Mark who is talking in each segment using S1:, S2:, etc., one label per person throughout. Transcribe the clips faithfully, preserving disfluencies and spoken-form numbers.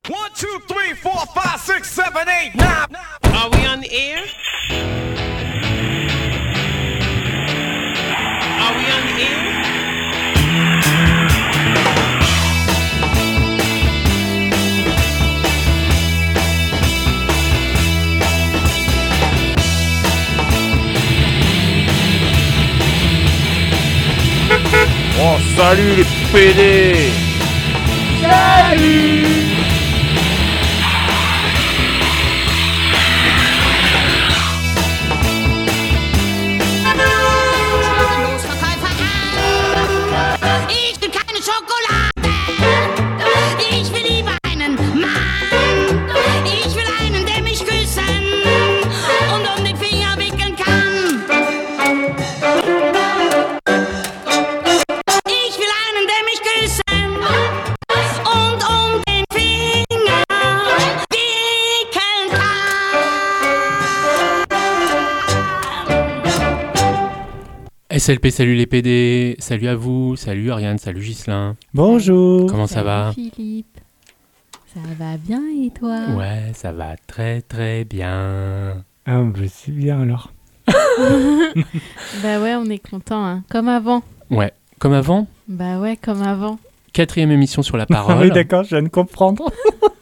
S1: One, two, three, four, five, six, seven, eight, nine.
S2: Are we on the air? Are we on the air?
S3: Oh, salut les P D! Salut!
S4: Ich will keine Schokolade. Ich will lieber einen Mann. Ich will einen, der mich küssen und um den Finger wickeln kann. Ich will einen, der mich küssen und um den Finger wickeln kann.
S5: S L P, salut les P D, salut à vous, salut Ariane, salut Ghislain.
S6: Bonjour.
S5: Comment ça
S7: Salut
S5: va?
S7: Philippe. Ça va bien et toi?
S5: Ouais, ça va très très bien.
S6: Ah, bah, c'est bien alors.
S7: Bah ouais, on est content, hein. Comme avant.
S5: Ouais, comme avant,
S7: Bah ouais, comme avant.
S5: quatrième émission sur la
S6: Ah
S5: parole.
S6: oui, d'accord, je viens de comprendre.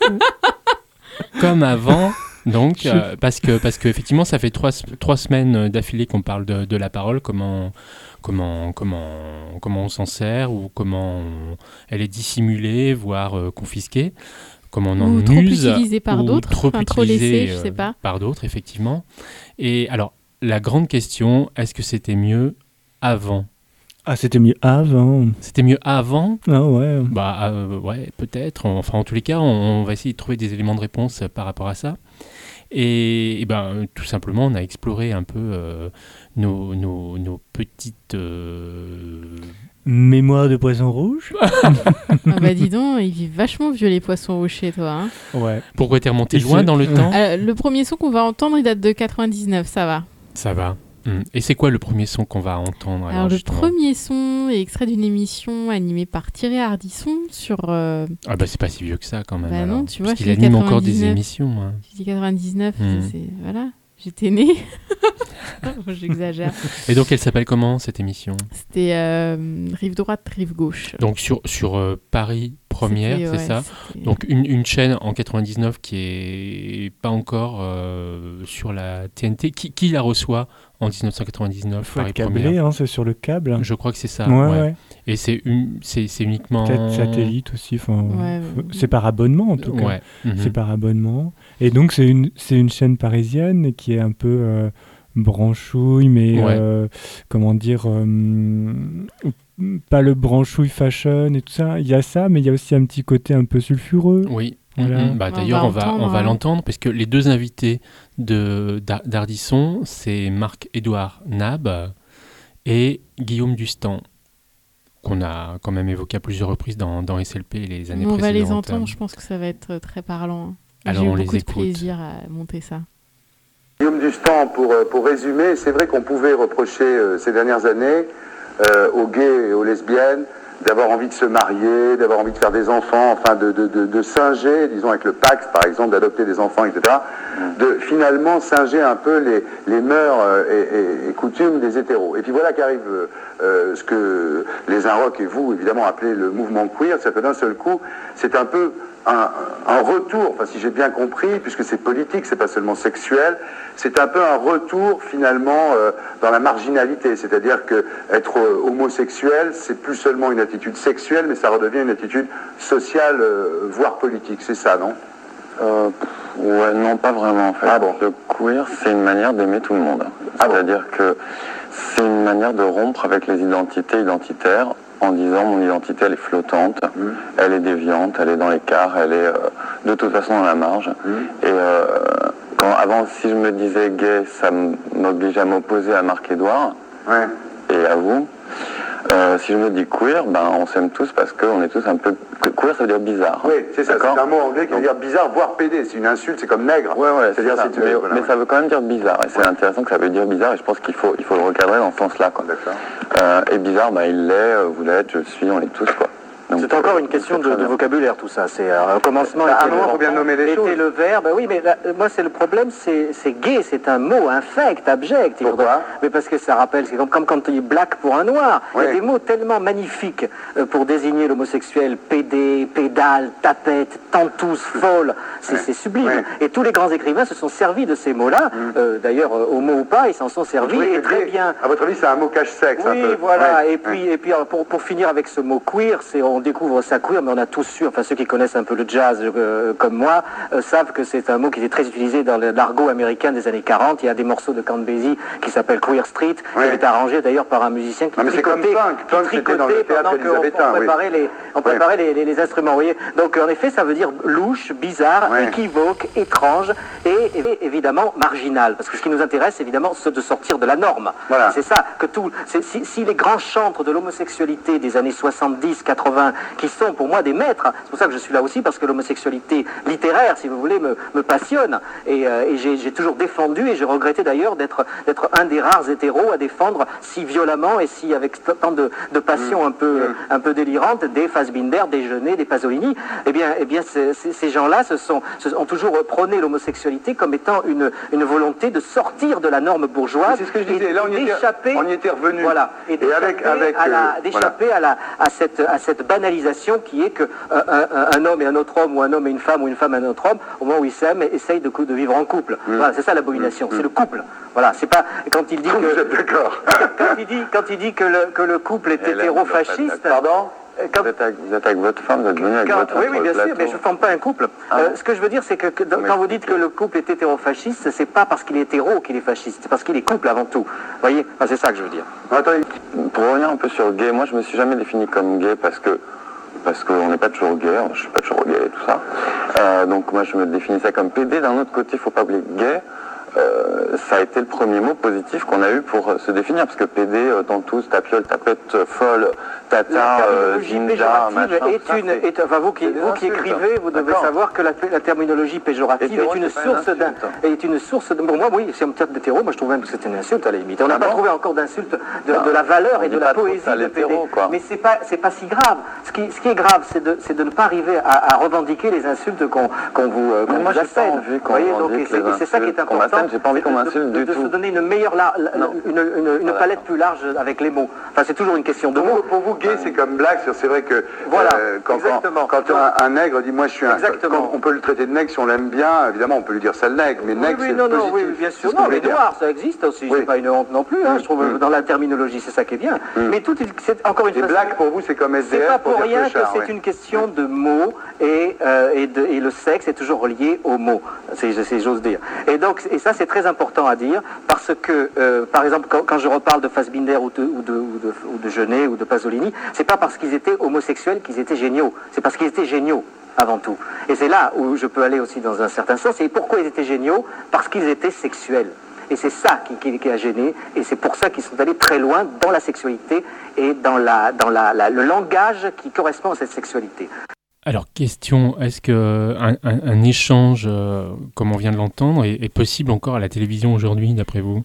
S5: Comme avant, donc, euh, parce que parce que effectivement, ça fait trois, trois semaines d'affilée qu'on parle de, de la parole, comment comment comment comment on s'en sert ou comment on- elle est dissimulée, voire euh, confisquée, comment on en
S7: Ou trop
S5: use,
S7: utilisée par
S5: ou
S7: d'autres,
S5: trop
S7: enfin, trop
S5: utilisée,
S7: laissée, je
S5: euh,
S7: sais pas.
S5: par d'autres, effectivement. Et alors, la grande question, est-ce que c'était mieux avant?
S6: Ah, c'était mieux avant.
S5: C'était mieux avant?
S6: Ah ouais.
S5: Bah euh, ouais, peut-être. Enfin, en tous les cas, on, on va essayer de trouver des éléments de réponse euh, par rapport à ça. Et, et ben, tout simplement, on a exploré un peu euh, nos, nos, nos petites. euh,
S6: Mémoire de poisson rouge.
S7: Ah bah dis donc, ils vivent vachement vieux les poissons rouges chez toi, hein.
S6: Ouais.
S5: Pourquoi t'es remonté
S6: Et
S5: loin
S6: c'est-
S5: dans le temps?
S7: Alors, le premier son qu'on va entendre, il date de quatre-vingt-dix-neuf, ça va.
S5: Ça va. Hum. Et c'est quoi le premier son qu'on va entendre?
S7: Alors, le
S5: justement
S7: premier son est extrait d'une émission animée par Thierry Ardisson sur... euh,
S5: Ah bah c'est pas si vieux que ça quand même.
S7: Bah
S5: alors.
S7: non, tu vois,
S5: Parce qu'il
S7: c'est
S5: anime encore des
S7: quatre-vingt-dix-neuf.
S5: émissions. Hein.
S7: Je dis quatre-vingt-dix-neuf,
S5: Hmm.
S7: c'est... Voilà, j'étais née. J'exagère.
S5: Et donc elle s'appelle comment cette émission?
S7: C'était euh, rive droite, rive gauche.
S5: Donc sur, sur euh, Paris Première,
S7: C'était-
S5: c'est
S7: ouais,
S5: ça?
S7: c'était-
S5: Donc une, une chaîne en quatre-vingt-dix-neuf qui est pas encore euh, sur la T N T. Qui, qui la reçoit en dix-neuf cent quatre-vingt-dix-neuf?
S6: Faut
S5: Paris
S6: être câblé,
S5: Première.
S6: hein, c'est sur le câble.
S5: Je crois que c'est ça.
S6: ouais,
S5: ouais.
S6: ouais.
S5: Et c'est, une, c'est, c'est uniquement...
S6: Peut-être satellite aussi. Enfin,
S7: Ouais,
S6: faut-
S7: ouais.
S6: c'est par abonnement en tout cas.
S5: Ouais. Mhm.
S6: C'est par abonnement. Et donc c'est une, c'est une chaîne parisienne qui est un peu euh, branchouille, mais
S5: Ouais.
S6: euh, comment dire, euh, pas le branchouille fashion et tout ça. Il y a ça, mais il y a aussi un petit côté un peu sulfureux.
S5: Oui.
S6: Voilà.
S5: Mhm. Bah,
S7: On
S5: d'ailleurs,
S7: va
S5: on va,
S7: entendre,
S5: on va
S7: hein.
S5: l'entendre parce que les deux invités de, d'Ar- d'Ardisson, c'est Marc-Édouard Nab et Guillaume Dustan, qu'on a quand même évoqué à plusieurs reprises dans, dans S L P les années
S7: Mais on va
S5: précédentes.
S7: les entendre, je pense que ça va être très parlant.
S5: Alors,
S7: J'ai eu
S5: on les
S7: beaucoup de
S5: écoute.
S7: plaisir à monter ça.
S8: Guillaume Dustan, pour, euh, pour résumer, c'est vrai qu'on pouvait reprocher euh, ces dernières années euh, aux gays et aux lesbiennes d'avoir envie de se marier, d'avoir envie de faire des enfants, enfin de, de, de, de singer, disons avec le Pax par exemple, d'adopter des enfants, et cetera, de finalement singer un peu les, les mœurs euh, et, et, et coutumes des hétéros. Et puis voilà qu'arrive euh, euh, ce que les Inrocks et vous, évidemment, appelez le mouvement queer, c'est que d'un seul coup, c'est un peu un, un retour, enfin si j'ai bien compris, puisque c'est politique, c'est pas seulement sexuel, c'est un peu un retour finalement euh, dans la marginalité, c'est-à-dire que être euh, homosexuel, c'est plus seulement une attitude sexuelle, mais ça redevient une attitude sociale, euh, voire politique, c'est ça, non?
S9: Euh, ouais, non, pas vraiment en fait.
S8: Ah bon.
S9: Le queer, c'est une manière d'aimer tout le monde.
S8: Ah bon.
S9: C'est-à-dire que c'est une manière de rompre avec les identités identitaires en disant mon identité elle est flottante,
S8: Mmh.
S9: elle est déviante, elle est dans l'écart, elle est euh, de toute façon dans la marge.
S8: Mmh.
S9: Et euh, quand avant, si je me disais gay, ça m'oblige à m'opposer à Marc-Édouard
S8: Ouais.
S9: et à vous. Euh, si je me dis queer, ben on s'aime tous parce qu'on est tous un peu... Queer, ça veut dire bizarre.
S8: Oui, c'est ça,
S9: D'accord.
S8: c'est un mot anglais qui veut dire bizarre, voire pédé, c'est une insulte, c'est comme nègre.
S9: Ouais, ouais,
S8: c'est-à-dire
S9: c'est ça.
S8: si tu
S9: mais,
S8: veux, voilà,
S9: mais
S8: ouais.
S9: ça veut quand même dire bizarre, et c'est intéressant que ça veut dire bizarre, et je pense qu'il faut, il faut le recadrer dans ce sens-là, quoi.
S8: D'accord.
S9: Euh, et bizarre, bah, il l'est, euh, vous l'êtes, je le suis, on l'est tous, quoi. Donc,
S10: c'est encore une question de, de vocabulaire, tout ça. C'est euh, un commencement. Bah,
S8: à un moment, il faut bien nommer les choses.
S10: Était le verbe. Oui, mais là, moi, c'est le problème, c'est, c'est gay, c'est un mot infect, abject.
S8: Pourquoi?
S10: Mais parce que ça rappelle, c'est comme, comme quand tu dis black pour un noir. Oui. Il y a des mots tellement magnifiques euh, pour désigner l'homosexuel. Pédé, pédale, tapette, tantous, folle. C'est, ouais. c'est sublime. Ouais. Et tous les grands écrivains se sont servis de ces mots-là. Mm. Euh, d'ailleurs, euh, homo ou pas, ils s'en sont servis et très bien.
S8: À votre avis, c'est un mot cache-sexe.
S10: Oui,
S8: un peu.
S10: voilà.
S8: Ouais.
S10: Et puis, ouais. et puis pour, pour finir avec ce mot queer, c'est on découvre ça queer, mais on a tous su, enfin ceux qui connaissent un peu le jazz euh, comme moi, euh, savent que c'est un mot qui était très utilisé dans l'argot américain des années quarante. Il y a des morceaux de Count Basie qui s'appellent Queer Street, oui. qui est arrangé d'ailleurs par un musicien qui
S8: non, mais tricotait,
S10: c'est comme
S8: punk. Punk,
S10: qui tricotait
S8: dans le
S10: pendant qu'on préparait, oui. les, on préparait oui. les, les, les instruments. Vous voyez. Donc en effet, ça veut dire louche, bizarre, oui. équivoque, étrange et, et évidemment marginal. Parce que ce qui nous intéresse, évidemment, c'est de sortir de la norme. Voilà. C'est ça que tout. Si, si les grands chantres de l'homosexualité des années soixante-dix, quatre-vingts, qui sont pour moi des maîtres. C'est pour ça que je suis là aussi, parce que l'homosexualité littéraire, si vous voulez, me, me passionne. Et, euh, et j'ai, j'ai toujours défendu, et j'ai regretté d'ailleurs d'être, d'être un des rares hétéros à défendre si violemment et si avec tant de, de passion mmh. un, peu, mmh. un peu délirante des Fassbinder, des Jeunet, des Pasolini. Eh bien, eh bien c'est, c'est, ces gens-là se sont, se, ont toujours prôné l'homosexualité comme étant une, une volonté de sortir de la norme bourgeoise.
S8: C'est ce que je disais. Et là, on y, était, on y était revenu.
S10: Voilà. Et, et avec, avec, à la, euh, d'échapper voilà. à, la, à, cette, à cette banalisation qui est que euh, un, un homme et un autre homme, ou un homme et une femme, ou une femme et un autre homme, au moment où ils s'aiment, essayent de, de vivre en couple. Mmh. Voilà, c'est ça l'abomination, mmh. c'est le couple. Voilà, c'est pas quand il dit que
S8: vous êtes d'accord.
S10: quand il dit quand il dit que le que le couple est hétéro-fasciste.
S9: Pardon. Quand vous, êtes avec, vous êtes avec votre femme, vous êtes venu avec
S10: quand,
S9: votre femme.
S10: Oui, oui, bien sûr, mais je ne forme pas un couple. Ah. Euh, ce que je veux dire, c'est que, que dans, quand vous dites que le couple est hétéro-fasciste, c'est pas parce qu'il est hétéro qu'il est fasciste, c'est parce qu'il est couple avant tout. Vous voyez, enfin, c'est ça que je veux dire.
S9: Attendez, pour revenir un peu sur gay, moi je me suis jamais défini comme gay parce que parce qu'on n'est pas toujours gay, je suis pas toujours gay et tout ça. Euh, donc moi je me définissais comme pédé. D'un autre côté, il faut pas oublier gay. Euh, ça a été le premier mot positif qu'on a eu pour euh, se définir, parce que pédé, euh, tantous, tapiole, tapette, euh, folle, tata, euh, ginja, machin.
S10: Est une, est, est, enfin, vous qui, vous qui écrivez, vous devez D'accord. savoir que la, la terminologie péjorative hétéro, est, une source d'un, est une source de... Bon, moi, oui, si on me traite d'hétéro, moi je trouve même que c'est une insulte à la limite. On n'a ah pas bon trouvé encore d'insulte de, de la valeur et de la poésie de pédé. Mais c'est pas, c'est pas si grave. Ce qui, ce qui est grave, c'est de, c'est de ne pas arriver à, à revendiquer les insultes qu'on, qu'on vous, euh, qu'on
S9: moi,
S10: vous assène.
S9: Vous voyez, donc
S10: c'est, c'est ça qui est important.
S9: J'ai pas envie qu'on m'insulte du
S10: de,
S9: tout.
S10: de se donner une meilleure, la, la, une, une, une palette plus large avec les mots. Enfin, c'est toujours une question de mots.
S8: Pour vous, gay, c'est comme blague. C'est vrai que
S10: voilà,
S8: euh, quand, quand, quand un, un nègre dit moi je suis un, quand on peut le traiter de nègre si on l'aime bien, évidemment on peut lui dire sale nègre, mais nègre
S10: oui, oui,
S8: c'est
S10: non,
S8: positif.
S10: Non, oui, bien sûr. Non, les noirs, ça existe aussi. Oui. C'est pas une honte non plus. Hein,
S8: mmh.
S10: Je trouve mmh. dans la terminologie, c'est ça qui est bien. Mmh. Mais tout, c'est encore une fois.
S8: Les blagues pour vous, c'est comme S D F.
S10: C'est pas pour, pour rien
S8: clochard,
S10: que c'est
S8: ouais.
S10: une question de mots et, euh, et, de, et le sexe est toujours relié aux mots. C'est, c'est, j'ose dire. Et donc, et ça c'est très important à dire parce que, euh, par exemple, quand, quand je reparle de Fassbinder ou de, ou de, ou de, ou de Jeunet ou de Pasolini, c'est pas parce qu'ils étaient homosexuels qu'ils étaient géniaux. C'est parce qu'ils étaient géniaux avant tout. Et c'est là où je peux aller aussi dans un certain sens. Et pourquoi ils étaient géniaux? Parce qu'ils étaient sexuels. Et c'est ça qui, qui, qui a gêné. Et c'est pour ça qu'ils sont allés très loin dans la sexualité et dans, la, dans la, la, le langage qui correspond à cette sexualité.
S5: Alors, question, est-ce qu'un un, un échange, euh, comme on vient de l'entendre, est, est possible encore à la télévision aujourd'hui, d'après vous?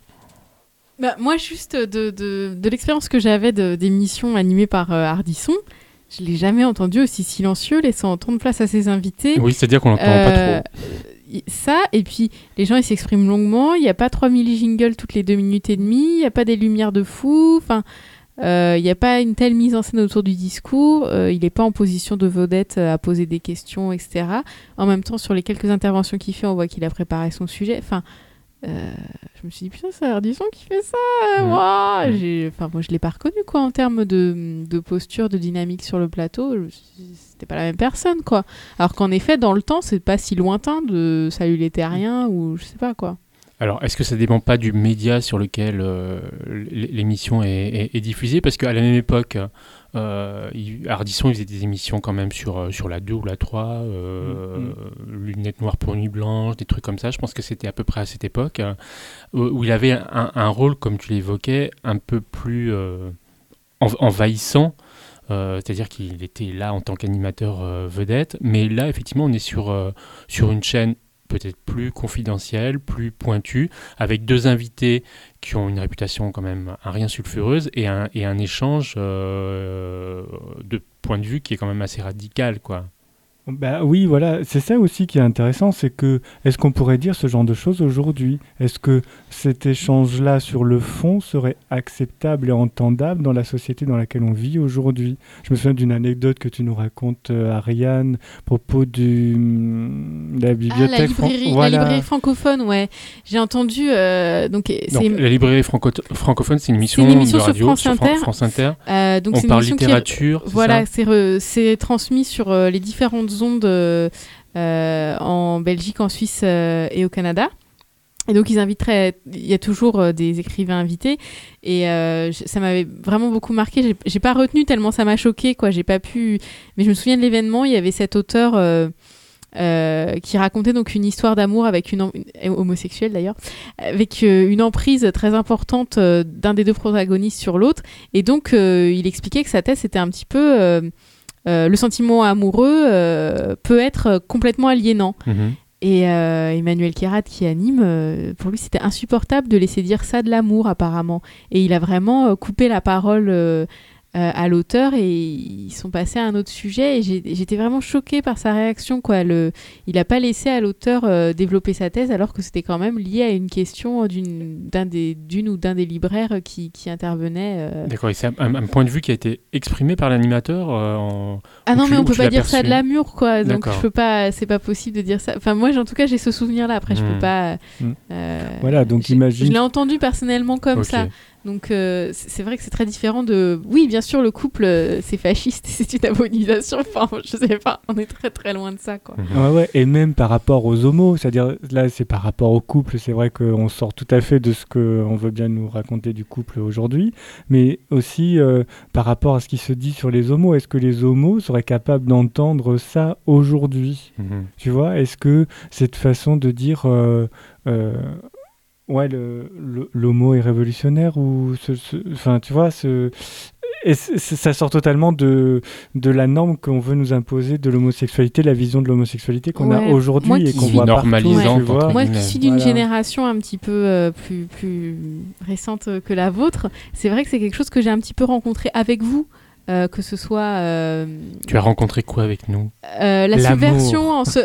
S7: Bah, moi, juste de, de, de l'expérience que j'avais de, d'émissions animées par euh, Ardisson, je ne l'ai jamais entendu aussi silencieux, laissant autant de place à ses invités.
S5: Oui, c'est-à-dire qu'on n'entend euh, pas trop.
S7: Ça, et puis les gens ils s'expriment longuement, il n'y a pas trois mille jingles toutes les deux minutes et demie, il n'y a pas des lumières de fou, enfin, il euh, n'y a pas une telle mise en scène autour du discours, euh, il n'est pas en position de vedette à poser des questions, et cetera. En même temps, sur les quelques interventions qu'il fait, on voit qu'il a préparé son sujet. Enfin, euh, je me suis dit, putain, c'est Ardisson qui fait ça, euh, mmh. moi, mmh. J'ai, enfin, moi je ne l'ai pas reconnu, quoi, en termes de, de posture, de dynamique sur le plateau. Je, c'était pas la même personne, quoi. Alors qu'en effet, dans le temps, c'est pas si lointain de Salut les terriens ou je sais pas, quoi.
S5: Alors, est-ce que ça dépend pas du média sur lequel euh, l'émission est, est, est diffusée? Parce qu'à la même époque, euh, il, Ardisson il faisait des émissions quand même sur, sur la deux ou la trois, euh, mmh. Lunettes noires pour nuit blanche, des trucs comme ça. Je pense que c'était à peu près à cette époque, euh, où il avait un, un rôle, comme tu l'évoquais, un peu plus euh, envahissant. Euh, c'est-à-dire qu'il était là en tant qu'animateur euh, vedette. Mais là, effectivement, on est sur, euh, sur une chaîne peut-être plus confidentielle, plus pointue, avec deux invités qui ont une réputation quand même un rien sulfureuse et un, et un échange euh, de point de vue qui est quand même assez radical, quoi.
S6: Bah oui, voilà, c'est ça aussi qui est intéressant, c'est que est-ce qu'on pourrait dire ce genre de choses aujourd'hui ? Est-ce que cet échange-là sur le fond serait acceptable et entendable dans la société dans laquelle on vit aujourd'hui ? Je me souviens d'une anecdote que tu nous racontes, euh, Ariane, à propos du, de la bibliothèque.
S7: Ah, la librairie,
S6: fran- voilà.
S7: la librairie francophone, ouais. J'ai entendu... Euh, donc,
S5: donc
S7: c'est...
S5: la librairie franco- francophone, c'est une émission,
S7: C'est une émission
S5: de radio
S7: sur France
S5: sur Fran-
S7: Inter.
S5: France Inter.
S7: Euh, donc
S5: on
S7: c'est une
S5: parle
S7: émission qui est-
S5: littérature, c'est
S7: Voilà,
S5: ça
S7: c'est, re- c'est transmis sur euh, les différentes ondes euh, euh, en Belgique, en Suisse euh, et au Canada. Et donc ils inviteraient, il y a toujours euh, des écrivains invités et euh, j- ça m'avait vraiment beaucoup marqué. J'ai, j'ai pas retenu tellement ça m'a choqué, quoi. J'ai pas pu, mais je me souviens de l'événement. Il y avait cet auteur euh, euh, qui racontait donc une histoire d'amour avec une, en- une homosexuelle d'ailleurs, avec euh, une emprise très importante euh, d'un des deux protagonistes sur l'autre. Et donc euh, il expliquait que sa thèse c'était un petit peu euh, euh, le sentiment amoureux euh, peut être complètement aliénant.
S5: Mhm.
S7: Et euh, Emmanuel Kérat qui anime, euh, pour lui c'était insupportable de laisser dire ça de l'amour apparemment. Et il a vraiment euh, coupé la parole euh, euh, à l'auteur et ils sont passés à un autre sujet. Et j'ai, j'étais vraiment choquée par sa réaction, quoi. Le, il n'a pas laissé à l'auteur euh, développer sa thèse alors que c'était quand même lié à une question d'une, d'un des, d'une ou d'un des libraires qui, qui intervenait. Euh...
S5: D'accord, et c'est un, un point de vue qui a été exprimé par l'animateur euh, en...
S7: Ah non,
S5: tu-
S7: mais on
S5: ou
S7: peut
S5: tu
S7: pas
S5: l'as
S7: dire ça
S5: perçu
S7: de l'amour, quoi. Donc
S5: D'accord.
S7: je peux pas, c'est pas possible de dire ça. Enfin, moi, en tout cas, j'ai ce souvenir-là. Après, je
S5: Hmm.
S7: peux pas.
S6: Hmm.
S7: euh,
S6: Voilà, donc
S7: j'ai-
S6: imagine-
S7: Je l'ai entendu personnellement comme
S5: Ok.
S7: ça. Donc euh, c'est c'est vrai que c'est très différent de... Oui, bien sûr, le couple, euh, c'est fasciste, c'est une abomination. Enfin, je sais pas, on est très très loin de ça, quoi.
S6: Ouais, ouais, et même par rapport aux homos, c'est-à-dire là c'est par rapport au couple, c'est vrai qu'on sort tout à fait de ce qu'on veut bien nous raconter du couple aujourd'hui, mais aussi euh, par rapport à ce qui se dit sur les homos, est-ce que les homos seraient capables d'entendre ça aujourd'hui ?
S5: Mhm.
S6: Tu vois, est-ce que cette façon de dire... euh, euh, ouais, le, le- l'homo est révolutionnaire ou... ce- ce- Enfin, tu vois, ce... Et c- c- ça sort totalement de, de la norme qu'on veut nous imposer de l'homosexualité, la vision de l'homosexualité qu'on
S7: Ouais.
S6: a aujourd'hui
S7: Moi
S6: et
S7: qui
S6: qu'on
S7: suis-
S6: voit partout,
S5: Normalisante,
S6: tu vois.
S5: entre
S7: Moi
S5: guillemets.
S7: qui suis d'une
S6: Voilà.
S7: génération un petit peu euh, plus, plus récente que la vôtre, c'est vrai que c'est quelque chose que j'ai un petit peu rencontré avec vous. Euh, que ce soit euh,
S5: Tu as rencontré quoi avec nous
S7: euh, la
S6: L'amour.
S7: subversion en ce...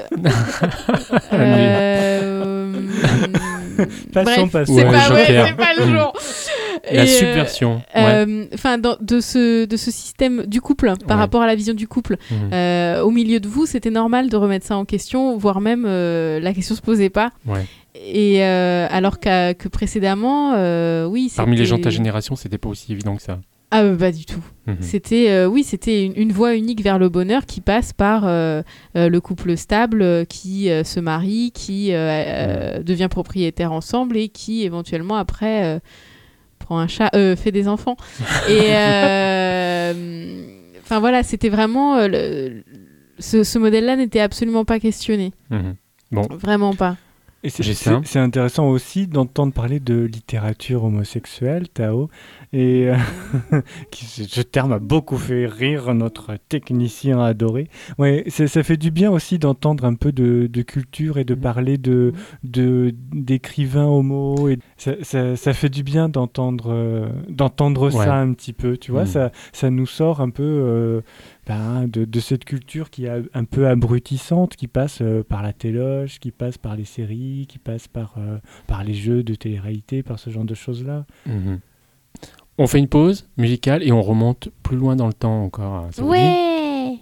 S7: Euh,
S6: Passons,
S7: Bref,
S6: passons.
S7: c'est
S5: Ouais,
S7: pas, ouais,
S5: Joker.
S7: c'est pas le jour.
S5: La
S7: Et, euh,
S5: subversion, ouais.
S7: euh, Enfin, dans- de ce de ce système du couple par
S5: Ouais.
S7: rapport à la vision du couple,
S5: Mhm.
S7: euh, au milieu de vous, c'était normal de remettre ça en question, voire même euh, la question se posait pas.
S5: Ouais.
S7: Et euh, alors qu'à- que précédemment, euh, oui,
S5: Parmi les
S7: c'était-
S5: gens de ta génération, c'était pas aussi évident que ça.
S7: Ah, euh, pas du tout.
S5: Mhm.
S7: C'était, euh, oui, c'était une, une voie unique vers le bonheur qui passe par euh, euh, le couple stable euh, qui euh, se marie, qui euh, euh, devient propriétaire ensemble et qui éventuellement après euh, prend un chat, euh, fait des enfants. Et euh, enfin voilà, c'était vraiment euh, le- ce, ce modèle-là n'était absolument pas questionné,
S5: Mhm. Bon,
S7: vraiment pas.
S6: Et c'est,
S5: J'ai
S6: c'est,
S5: ça.
S6: c'est intéressant aussi d'entendre parler de littérature homosexuelle, Tao, et euh, qui, ce terme a beaucoup fait rire notre technicien adoré. Ouais, c'est- ça fait du bien aussi d'entendre un peu de, de culture et de parler de, de d'écrivains homo. Et ça, ça, ça fait du bien d'entendre euh, d'entendre
S5: Ouais.
S6: ça un petit peu. Tu vois,
S5: Mhm.
S6: ça, ça nous sort un peu. Euh, ben, de, de cette culture qui est un peu abrutissante, qui passe euh, par la téloche, qui passe par les séries, qui passe par, euh, par les jeux de télé-réalité, par ce genre de choses-là.
S5: mhm. On fait une pause musicale et on remonte plus loin dans le temps encore. Ça vous dit
S7: Ouais.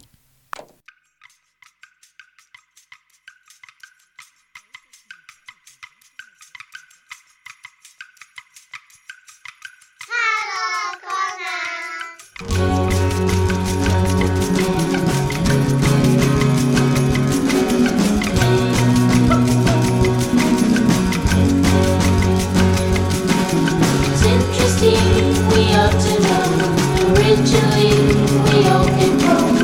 S11: It's interesting, we ought to know. Originally, we all came from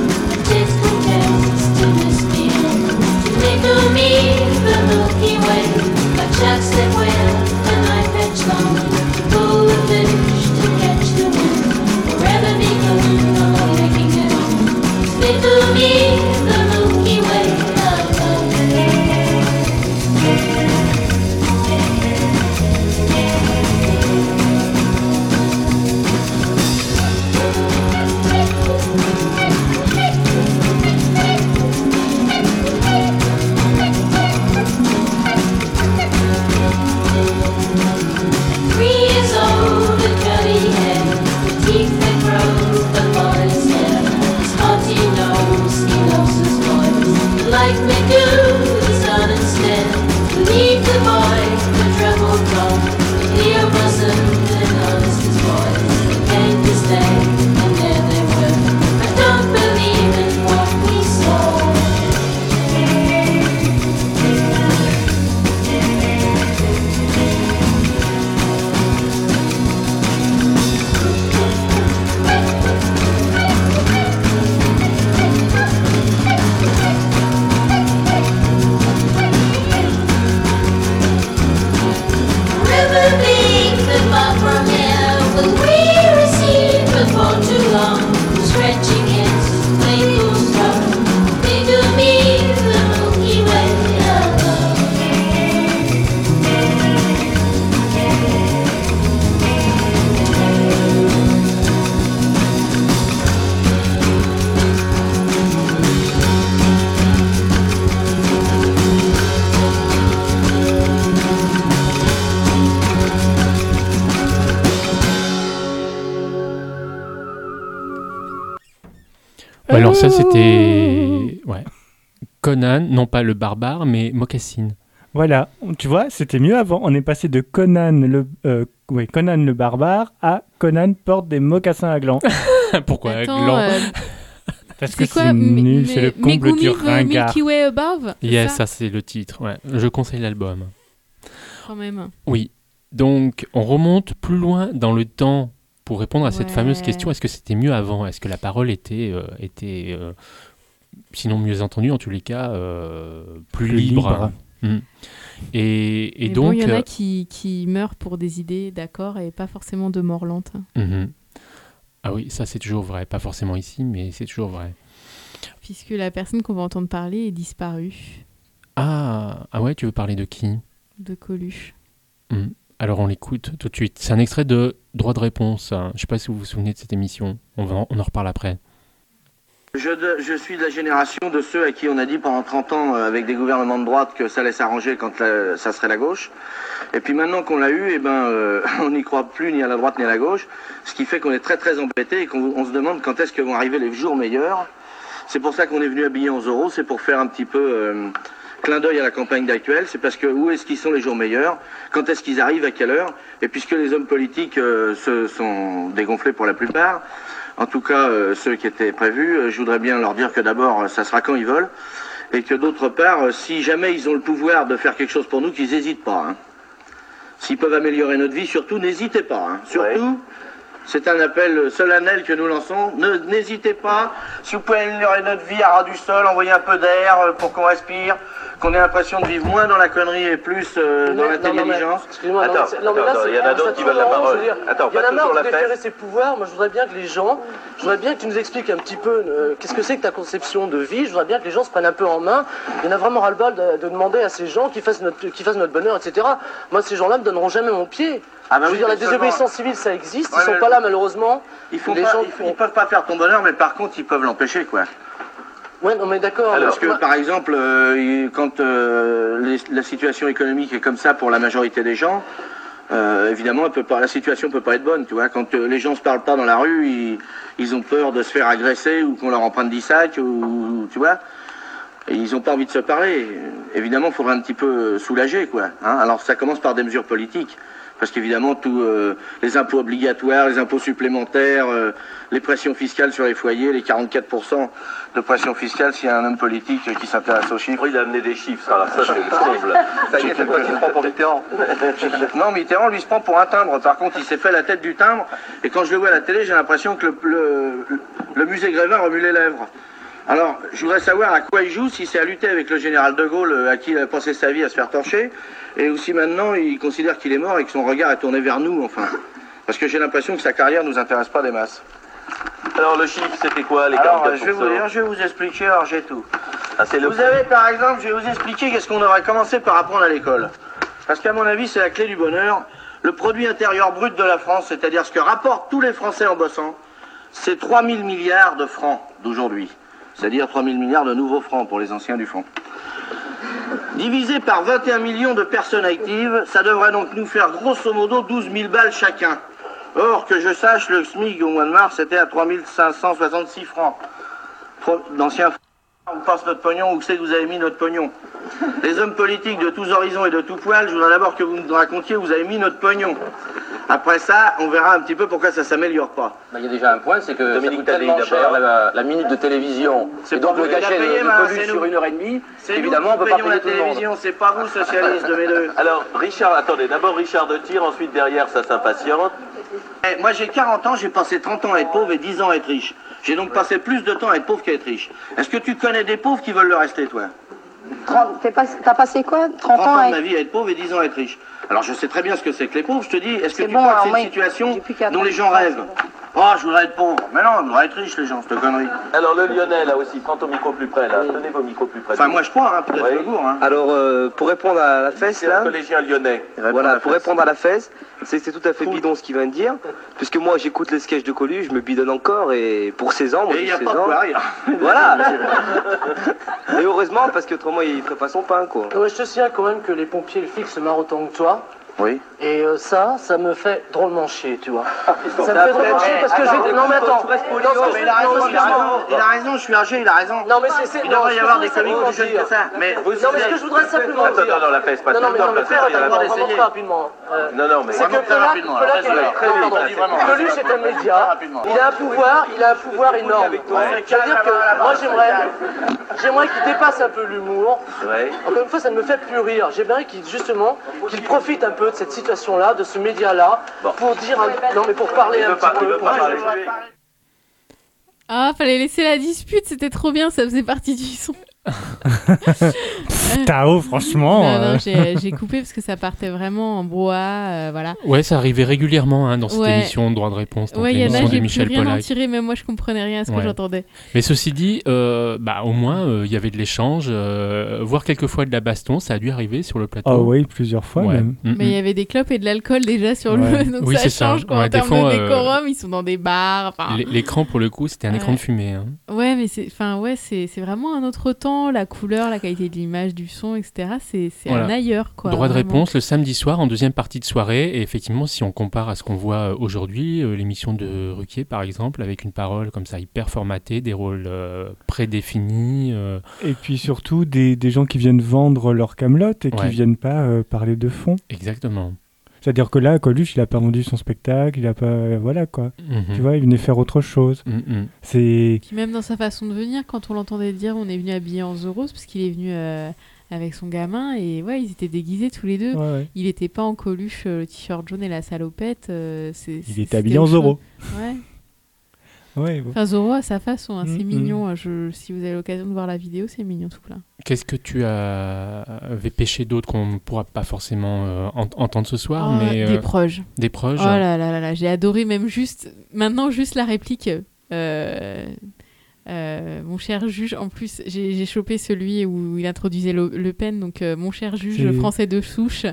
S11: the sun instead. Beneath the voice, the treble drum, the Leo blossomed and honest his voice. They came to stay, and there they were. I don't believe in what we saw.
S5: Alors ça c'était ouais. Conan, non pas le barbare, mais Mocassin.
S6: Voilà, tu vois, c'était mieux avant. On est passé de Conan le, euh, ouais, Conan le barbare à Conan porte des mocassins à gland.
S5: Pourquoi à
S7: Attends,
S5: gland
S7: euh,
S6: Parce que
S7: quoi,
S6: c'est
S7: mais-
S6: nul,
S7: mais-
S6: c'est le comble
S7: Megumi
S6: du
S7: the
S6: ringard.
S7: Milky Way Above, c'est
S5: Yes,
S7: ça
S5: ça c'est le titre. Ouais. Je conseille l'album.
S7: Quand même.
S5: Oui. Donc on remonte plus loin dans le temps pour répondre à cette
S7: Ouais.
S5: fameuse question. Est-ce que c'était mieux avant ? Est-ce que la parole était, euh, était euh, sinon mieux entendue, en tous les cas, euh, plus,
S6: Plus
S5: libre,
S6: libre.
S5: Mm. Et, et
S7: Mais
S5: donc...
S7: bon, il y en
S5: euh,
S7: a qui, qui meurent pour des idées, d'accord, et pas forcément de mort lente.
S5: mhm. Ah oui, ça c'est toujours vrai. Pas forcément ici, mais c'est toujours vrai.
S7: Puisque la personne qu'on va entendre parler est disparue
S5: Ah, ah ouais, tu veux parler de qui ?
S7: de Coluche.
S5: Mm. Alors on l'écoute tout de suite. C'est un extrait de Droit de réponse. hein. Je ne sais pas si vous vous souvenez de cette émission. On, va en, on en reparle après.
S12: Je, de- je suis de la génération de ceux à qui on a dit pendant trente ans, euh, avec des gouvernements de droite, que ça allait s'arranger quand la- ça serait la gauche. Et puis maintenant qu'on l'a eu, eh ben, euh, on n'y croit plus ni à la droite ni à la gauche. Ce qui fait qu'on est très très embêté et qu'on on se demande quand est-ce que vont arriver les jours meilleurs. C'est pour ça qu'on est venu habillé en Zorro, c'est pour faire un petit peu euh, clin d'œil à la campagne d'actuelle. C'est parce que où est-ce qu'ils sont les jours meilleurs ? Quand est-ce qu'ils arrivent ? À quelle heure ? Et puisque les hommes politiques euh, se sont dégonflés pour la plupart, en tout cas euh, ceux qui étaient prévus, euh, je voudrais bien leur dire que d'abord, euh, ça sera quand ils veulent, et que d'autre part, euh, si jamais ils ont le pouvoir de faire quelque chose pour nous, qu'ils n'hésitent pas. Hein. S'ils peuvent améliorer notre vie, surtout, n'hésitez pas. Hein. Surtout, c'est un appel solennel que nous lançons. Ne, n'hésitez pas. Si vous pouvez améliorer notre vie à ras du sol, envoyer un peu d'air euh, pour qu'on respire, qu'on ait l'impression de vivre moins dans la connerie et plus euh, dans l'intelligence.
S10: Excusez-moi, non, mais c'est- non, mais là, c'est- ça tourne en rond, je veux dire. Il y en a marre de déférer ses pouvoirs. Moi, je voudrais bien que les gens, je voudrais bien que tu nous expliques un petit peu euh, qu'est-ce que c'est que ta conception de vie. Je voudrais bien que les gens se prennent un peu en main. Il y en a vraiment ras-le-bol de, de demander à ces gens qui fassent notre, qui fassent notre bonheur, et cetera. Moi, ces gens-là me donneront jamais mon pied.
S12: Ah bah
S10: je veux
S12: oui,
S10: dire, la
S12: mais seulement-
S10: désobéissance civile, ça existe.
S12: Ouais,
S10: Ils sont
S12: mais-
S10: pas là, malheureusement.
S12: Ils font
S10: les
S12: pas,
S10: gens
S12: ils,
S10: font-
S12: ils peuvent pas faire ton bonheur, mais par contre, ils peuvent l'empêcher, quoi.
S10: Ouais, non, mais d'accord.
S12: Parce
S10: mais-
S12: que, par exemple, euh, il- quand euh, les- la situation économique est comme ça pour la majorité des gens, euh, évidemment, elle peut pas, la situation peut pas être bonne, tu vois. Quand euh, les gens se parlent pas dans la rue, ils, ils ont peur de se faire agresser ou qu'on leur emprunte dix sacs, ou, tu vois. Et ils ont pas envie de se parler. Évidemment, il faudra un petit peu soulager, quoi. Hein. Alors, ça commence par des mesures politiques. Parce qu'évidemment, tous euh, les impôts obligatoires, les impôts supplémentaires, euh, les pressions fiscales sur les foyers, les quarante-quatre pour cent de pression fiscale, s'il y a un homme politique qui s'intéresse aux chiffres.
S9: Il a amené des chiffres, ça, alors ça c'est le comble. Ça y est, c'est toi qui te prends pour Mitterrand.
S12: Non, Mitterrand, lui, se prend pour un timbre. Par contre, il s'est fait la tête du timbre. Et quand je le vois à la télé, j'ai l'impression que le, le, le musée Grévin remue les lèvres. Alors, je voudrais savoir à quoi il joue, si c'est à lutter avec le général de Gaulle, euh, à qui il a passé sa vie à se faire torcher, et aussi maintenant, il considère qu'il est mort et que son regard est tourné vers nous, enfin. Parce que j'ai l'impression que sa carrière nous intéresse pas des masses.
S9: Alors le chiffre, c'était quoi, les
S12: Alors,
S9: quarante-quatre pour cent?
S12: je vais vous dire, je vais vous expliquer, alors j'ai tout.
S9: Ah, c'est le
S12: Vous avez, par exemple, je vais vous expliquer qu'est-ce qu'on devrait commencer par apprendre à l'école. Parce qu'à mon avis, c'est la clé du bonheur. Le produit intérieur brut de la France, c'est-à-dire ce que rapportent tous les Français en bossant, c'est trois mille milliards de francs d'aujourd'hui. C'est-à-dire trois mille milliards de nouveaux francs pour les anciens du fonds. Divisé par vingt et un millions de personnes actives, ça devrait donc nous faire grosso modo douze mille balles chacun. Or, que je sache, le SMIC au mois de mars était à trois mille cinq cent soixante-six francs. Pro- D'anciens francs On passe notre pognon, où c'est que vous avez mis notre pognon? Les hommes politiques de tous horizons et de tout poil, je voudrais d'abord que vous me racontiez où vous avez mis notre pognon. Après ça, on verra un petit peu pourquoi ça s'améliore pas.
S13: Il bah, y a déjà un point, c'est que Dominique ça coûte tellement cher la, la minute de télévision. C'est et donc le cachet de, de Coluche sur une heure et demie, évidemment on peut pas payer
S12: la
S13: tout le
S12: télévision, c'est pas vous socialistes de mes deux.
S14: Alors Richard, attendez, d'abord Richard de Tir, ensuite derrière ça s'impatiente.
S12: Eh, moi j'ai quarante ans, j'ai passé trente ans à être pauvre et dix ans à être riche. J'ai donc passé plus de temps à être pauvre qu'à être riche. Est-ce que tu connais des pauvres qui veulent le rester, toi?
S15: T'as passé quoi? trente ans
S12: de
S15: avec...
S12: ma vie à être pauvre et dix ans à être riche. Alors je sais très bien ce que c'est que les pauvres, je te dis, est-ce que tu
S15: bon,
S12: crois que c'est
S15: moi,
S12: une situation dont les gens rêvent? Oh, je voudrais être pauvre. Mais non, je voudrais être riche, les gens, cette connerie.
S14: Alors le Lyonnais, là aussi, prends ton micro plus près, là. Tenez vos micros plus près.
S12: Enfin, moi je crois, hein, peut-être
S14: oui.
S12: le goût. Hein.
S16: Alors, euh, pour répondre à la fesse, là...
S14: collégien lyonnais.
S16: Voilà, pour répondre à la fesse, c'est c'est tout à fait bidon ce qu'il vient de dire, puisque moi j'écoute les sketchs de Coluche, je me bidonne encore, et pour seize ans, moi
S12: j'ai
S16: seize ans...
S12: Et il n'y a pas de quoi rire.
S16: Voilà. Et heureusement, parce qu'autrement il ferait pas son pain, quoi.
S17: Ouais, je te signale quand même que les pompiers le fixent autant que toi.
S12: Oui.
S17: Et euh, ça, ça me fait drôlement chier, tu vois.
S12: Ah,
S17: ça me fait drôlement chier parce que j'ai... Non mais attends,
S12: non, mais il a raison, il a raison, il a raison, je suis âgé, il a raison.
S17: Non mais c'est...
S12: Il devrait y avoir des comiques plus jeunes que ça. Mais
S17: non mais ce que je voudrais simplement dire...
S14: Attends, non, non, la fesse, pas
S17: non,
S14: tout
S17: non,
S14: le temps,
S17: non, mais frère,
S14: il y a la
S17: on va montrer rapidement.
S14: Non, non, mais...
S17: C'est que Coluche est un média, il a un pouvoir, il a un pouvoir énorme. Je veux dire que moi j'aimerais... J'aimerais qu'il dépasse un peu l'humour. Encore une fois, ça ne me fait plus rire. J'aimerais qu'il, justement, qu'il profite un peu de cette situation-là, de ce média-là, bon. pour dire un... non mais pour parler il un petit peu. Pour parler.
S7: Ah, fallait laisser la dispute, c'était trop bien, ça faisait partie du son.
S6: Tao, franchement.
S7: Non, non,
S6: euh...
S7: j'ai, j'ai coupé parce que ça partait vraiment en brouhaha, euh, voilà.
S5: Ouais, ça arrivait régulièrement hein, dans cette
S7: ouais.
S5: émission de droit de réponse, donc
S7: ouais,
S5: l'émission
S7: y en a,
S5: de Michel
S7: j'ai plus rien en
S5: Polac.
S7: tiré, mais moi je comprenais rien à ce
S5: ouais.
S7: que j'entendais.
S5: Mais ceci dit, euh, bah, au moins il euh, y avait de l'échange, euh, voire quelquefois de la baston, ça a dû arriver sur le plateau.
S6: Ah oui, plusieurs fois
S5: ouais.
S6: même.
S7: Mm-hmm. Mais il y avait des clopes et de l'alcool déjà sur
S6: ouais.
S7: le... Donc
S5: oui,
S7: ça
S5: c'est
S7: change
S5: ça.
S7: quoi,
S5: ouais,
S7: en termes
S5: fois,
S7: de décorum,
S5: euh...
S7: ils sont dans des bars.
S5: L'écran pour le coup, c'était un
S7: ouais.
S5: écran de fumée. Hein.
S7: Ouais, mais c'est, enfin, ouais, c'est, c'est vraiment un autre temps, la couleur, la qualité de l'image, du son, et cetera. C'est, c'est voilà. un ailleurs, quoi.
S5: Droit de
S7: vraiment.
S5: réponse le samedi soir en deuxième partie de soirée. Et effectivement, si on compare à ce qu'on voit aujourd'hui, euh, l'émission de Ruquier, par exemple, avec une parole comme ça hyper formatée, des rôles euh, prédéfinis. Euh...
S6: Et puis surtout des, des gens qui viennent vendre leur camelote et ouais. qui viennent pas euh, parler de fond.
S5: Exactement.
S6: C'est-à-dire que là, Coluche, il a pas vendu son spectacle, il a pas... Euh, voilà, quoi. Mm-hmm. Tu vois, il venait faire autre chose.
S5: Mm-hmm.
S6: C'est...
S7: Puis même dans sa façon de venir, quand on l'entendait dire on est venu habillé en Zorro, parce qu'il est venu euh, avec son gamin, et ouais, ils étaient déguisés tous les deux.
S6: Ouais, ouais.
S7: Il était pas en Coluche, euh, le t-shirt jaune et la salopette. Euh, c'est,
S6: il était habillé en Zorro.
S7: Ouais.
S6: Ouais, bon.
S7: Enfin, Zorro à sa façon, hein,
S6: mmh,
S7: c'est mignon. Je, si vous avez l'occasion de voir la vidéo, c'est mignon tout plein.
S5: Qu'est-ce que tu as avais pêché d'autre qu'on ne pourra pas forcément euh, ent- entendre ce soir
S7: oh,
S5: mais,
S7: Des
S5: euh,
S7: proches.
S5: Des proches.
S7: Oh là là là là, j'ai adoré même juste, maintenant juste la réplique. Euh, euh, mon cher juge, en plus j'ai, j'ai chopé celui où il introduisait Le, le Pen, donc euh, mon cher juge c'est... français de souche.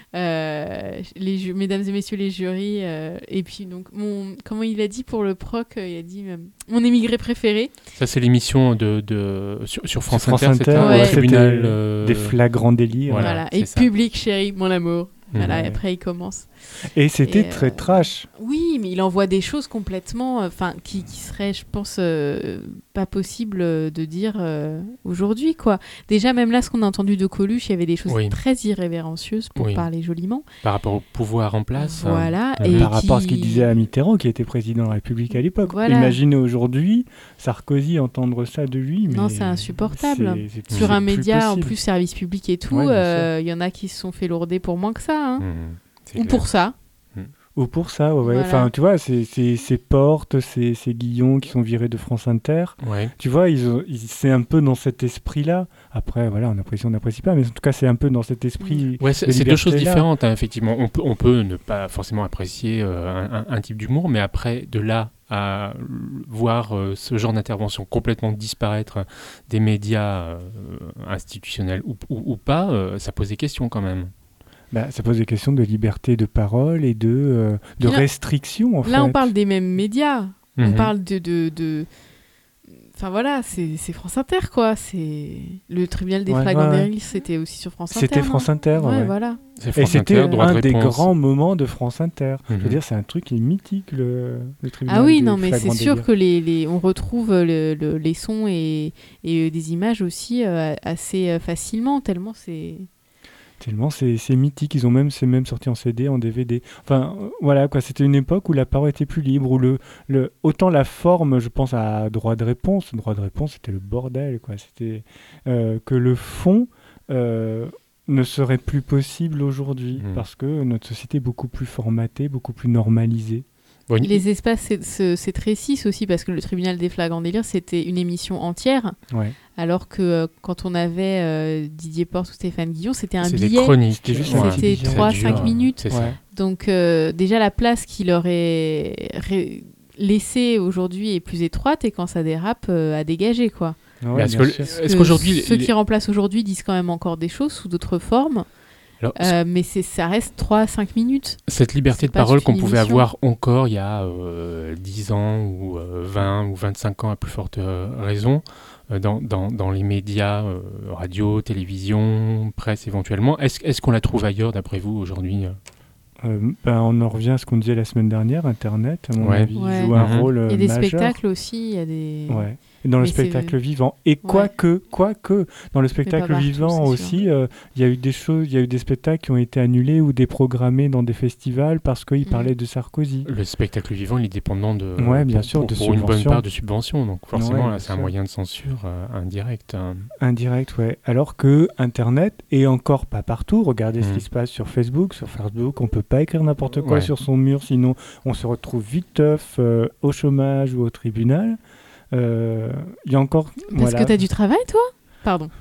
S7: Euh, les ju- mesdames et messieurs les jurys euh, et puis donc mon comment il a dit pour le proc euh, il a dit euh, mon émigré préféré.
S5: Ça c'est l'émission de, de sur, sur France,
S6: sur France
S5: Inter,
S6: Inter
S5: c'était
S6: ouais.
S5: un tribunal euh...
S6: des flagrants délires
S7: voilà, voilà. Et ça. Public chéri mon amour. Voilà, mmh. Et après il commence.
S6: Et c'était et,
S7: euh,
S6: très trash.
S7: Oui, mais il envoie des choses complètement, enfin, euh, qui, qui seraient, je pense, euh, pas possible de dire euh, aujourd'hui, quoi. Déjà, même là, ce qu'on a entendu de Coluche, il y avait des choses oui. très irrévérencieuses, pour oui. parler joliment.
S5: Par rapport au pouvoir en place.
S7: Voilà.
S6: Hein.
S7: Et
S6: par
S7: qui...
S6: rapport à ce qu'il disait à Mitterrand, qui était président de la République à l'époque. Voilà. Imaginez aujourd'hui Sarkozy entendre ça de lui. Mais
S7: non, c'est insupportable.
S6: C'est, c'est,
S7: Sur
S6: c'est
S7: un média,
S6: possible.
S7: en plus, service public et tout, il ouais, euh, y en a qui se sont fait lourder pour moins que ça. Hein. Mmh. Ou pour ça.
S6: Mmh. Ou pour ça, ouais. Voilà. Enfin, tu vois, c'est, c'est, c'est Porte, c'est, c'est Guillon qui sont virés de France Inter.
S5: Ouais.
S6: Tu vois, ils ont, ils, c'est un peu dans cet esprit-là. Après, voilà, on apprécie, on n'apprécie pas, mais en tout cas, c'est un peu dans cet esprit.
S5: Ouais, c'est,
S6: de
S5: c'est deux choses
S6: là.
S5: différentes, hein, effectivement. On peut, on peut ne pas forcément apprécier euh, un, un, un type d'humour, mais après, de là à voir euh, ce genre d'intervention complètement disparaître des médias euh, institutionnels ou, ou, ou pas, euh, ça pose des questions quand même.
S6: Bah, ça pose des questions de liberté de parole et de, euh, de
S7: là,
S6: restriction, en
S7: là,
S6: fait.
S7: Là, on parle des mêmes médias. Mm-hmm. On parle de... de, de... Enfin voilà, c'est, c'est France Inter quoi. C'est le tribunal des
S6: Ouais,
S7: flagrants
S6: ouais, ouais.
S7: délits, c'était aussi sur France Inter.
S6: C'était
S7: non
S6: France Inter,
S7: Ouais,
S6: ouais.
S7: voilà.
S5: C'est
S6: Et
S5: France
S6: c'était
S5: Inter, droit de
S6: un des
S5: réponse.
S6: grands moments de France Inter. Je
S5: Mhm.
S6: veux dire, c'est un truc qui est mythique, le, le tribunal
S7: Ah oui,
S6: des
S7: non, mais c'est
S6: flagrants
S7: sûr
S6: délits.
S7: que les, les, on retrouve le, le- les sons et, et euh, des images aussi euh, assez euh, facilement, tellement c'est.
S6: Tellement c'est, c'est mythique, ils ont même, c'est même sorti en C D, en D V D. Enfin, euh, voilà, quoi, c'était une époque où la parole était plus libre, où le, le, autant la forme, je pense à droit de réponse, droit de réponse, c'était le bordel, quoi. C'était euh, que le fond euh, ne serait plus possible aujourd'hui,
S5: Mmh.
S6: parce que notre société est beaucoup plus formatée, beaucoup plus normalisée.
S5: Bon, il-
S7: Les espaces c'est- se- s'étrécissent aussi parce que le tribunal des flagrants délits, c'était une émission entière.
S6: Ouais.
S7: Alors que euh, quand on avait euh, Didier Porte ou Stéphane Guillon, c'était un
S5: C'est des
S7: billet.
S5: chroniques.
S6: C'était juste
S5: Ouais.
S6: un
S7: C'était
S6: billet.
S7: trois à
S5: C'est
S7: cinq
S5: dur,
S7: minutes.
S5: C'est ça.
S6: Ouais.
S7: Donc euh, déjà la place qui leur est ré- laissée aujourd'hui est plus étroite et quand ça dérape, euh, à dégager quoi.
S6: Ouais,
S5: Mais est-ce
S6: bien
S5: que-
S6: sûr.
S5: est-ce
S7: Que
S5: qu'aujourd'hui,
S7: ceux
S5: les-
S7: qui remplacent aujourd'hui disent quand même encore des choses sous d'autres formes,
S5: Alors,
S7: euh, mais c'est, ça reste trois à cinq minutes.
S5: cette liberté
S7: c'est
S5: de
S7: pas
S5: parole
S7: toute
S5: qu'on
S7: une
S5: pouvait
S7: émission.
S5: avoir encore il y a euh, dix ans ou euh, vingt ou vingt-cinq ans à plus forte euh, raison euh, dans, dans, dans les médias, euh, radio, télévision, presse éventuellement, est-ce, est-ce qu'on la trouve ailleurs d'après vous aujourd'hui euh
S6: Euh, ben, on en revient à ce qu'on disait la semaine dernière, Internet, à mon
S5: Ouais.
S6: avis,
S7: Ouais.
S6: joue un
S5: Mhm.
S6: rôle euh,
S7: Il y a des
S6: majeur.
S7: spectacles aussi, il y a des...
S6: Ouais. Et dans le
S7: Mais c'est-
S6: spectacle vivant. Et quoique, quoique, dans le spectacle
S7: partout,
S6: vivant
S7: c'est
S6: aussi, euh, il y a eu des choses, il y a eu des spectacles qui ont été annulés ou déprogrammés dans des festivals parce qu'ils
S7: Mhm.
S6: parlaient de Sarkozy.
S5: Le spectacle vivant, il est dépendant de,
S6: Ouais, bien
S5: pour,
S6: sûr,
S5: pour-
S6: de
S5: pour une bonne
S6: subventions.
S5: part de subventions. Donc forcément,
S6: Ouais,
S5: là,
S6: bien
S5: c'est un
S6: sûr.
S5: moyen de censure euh, indirect. hein.
S6: Indirect, ouais. Alors que Internet, et encore pas partout, regardez ce
S5: Mhm.
S6: qui se passe sur Facebook. Sur Facebook, on peut pas écrire n'importe quoi
S5: Ouais.
S6: sur son mur, sinon on se retrouve vite teuf euh, au chômage ou au tribunal. Euh, Il y a encore...
S7: Parce
S6: voilà.
S7: que t'as du travail toi Pardon.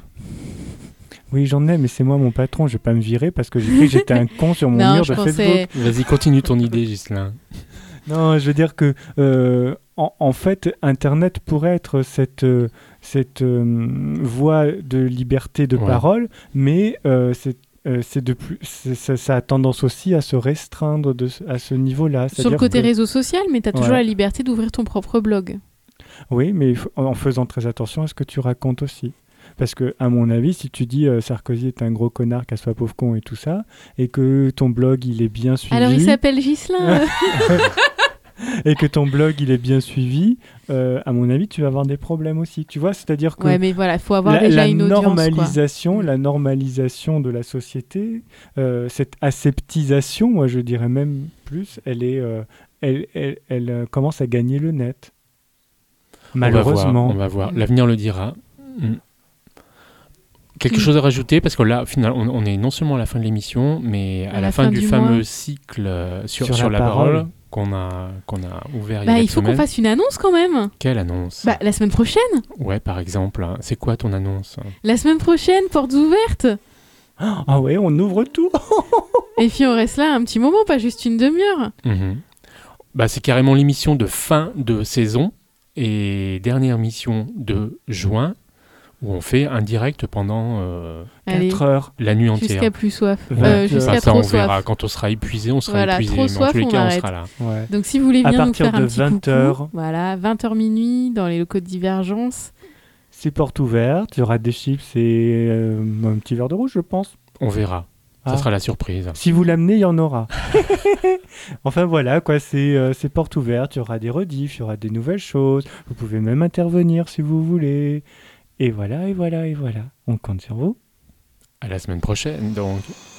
S6: Oui, j'en ai, mais c'est moi mon patron, je vais pas me virer parce que j'ai cru que j'étais un con sur mon
S7: Non,
S6: mur
S7: je
S6: de
S7: pensais-
S6: Facebook.
S5: Vas-y, continue ton idée, Ghislain.
S6: Non, je veux dire que euh, en, en fait, Internet pourrait être cette, euh, cette euh, voie de liberté de
S5: Ouais.
S6: parole, mais euh, c'est euh, c'est de plus, c'est- ça, ça a tendance aussi à se restreindre de, ce- à ce niveau-là.
S7: Sur le
S6: C'est-à-dire
S7: côté
S6: que-
S7: réseau social, mais t'as toujours
S6: Ouais.
S7: la liberté d'ouvrir ton propre blog.
S6: Oui, mais il faut- en faisant très attention à ce que tu racontes aussi. Parce que, à mon avis, si tu dis euh, Sarkozy est un gros connard, qu'à soit pauvre con et tout ça, et que ton blog il est bien suivi.
S7: Alors il s'appelle Ghislain.
S6: et que ton blog il est bien suivi, euh, à mon avis, tu vas avoir des problèmes aussi. Tu vois, c'est-à-dire que
S7: Ouais, mais voilà, il faut avoir
S6: la,
S7: déjà
S6: la
S7: une audience. quoi.
S6: normalisation, la normalisation de la société, euh, cette aseptisation, moi je dirais même plus, elle est, euh, elle, elle, elle, euh, commence à gagner le net. Malheureusement.
S5: On va voir. On va voir. L'avenir le dira. Mm. Quelque
S7: Mm.
S5: chose à rajouter parce que là, au final, on, on est non seulement à la fin de l'émission, mais à, la, fin, du, fameux
S7: mois.
S5: cycle euh, sur,
S6: Sur
S5: sur,
S6: la
S5: la, parole,
S6: parole.
S5: qu'on a, qu'on a ouvert il y
S7: Bah,
S5: a
S7: il
S5: quelques
S7: faut qu'on
S5: semaines.
S7: fasse une annonce quand même.
S5: Quelle annonce
S7: Bah, la semaine prochaine.
S5: Ouais, par exemple. hein. C'est quoi ton annonce
S7: La semaine prochaine, portes ouvertes.
S6: Ah ouais, on ouvre tout.
S7: Et puis on reste là un petit moment, pas juste une demi-heure.
S5: Mhm. Bah, c'est carrément l'émission de fin de saison et dernière mission de juin où on fait un direct pendant euh,
S7: Allez,
S6: quatre heures.
S5: la nuit entière.
S7: jusqu'à plus soif.
S6: vingt
S7: Euh,
S6: heures.
S7: jusqu'à
S5: Enfin, ça,
S7: trop
S5: on verra.
S7: soif.
S5: Quand on sera épuisé, on sera
S7: Voilà,
S5: épuisé.
S7: trop
S5: Mais
S7: soif,
S5: en tous les
S7: on
S5: cas,
S7: arrête.
S5: on sera là.
S6: Ouais.
S7: Donc si vous voulez
S6: À
S7: bien nous
S6: partir
S7: faire un
S6: de
S7: petit
S6: vingt
S7: coucou,
S6: heures.
S7: voilà, vingt heures minuit dans les locaux de Divergence.
S6: C'est porte ouverte, il y aura des chips et euh, un petit verre de rouge, je pense.
S5: On verra.
S6: Ah.
S5: Ça sera la surprise.
S6: Si vous l'amenez, il y en aura. Enfin voilà, quoi, c'est euh, c'est porte ouverte, il y aura des rediffs, il y aura des nouvelles choses. Vous pouvez même intervenir si vous voulez. Et voilà, et voilà, et voilà. On compte sur vous.
S5: À la semaine prochaine, donc.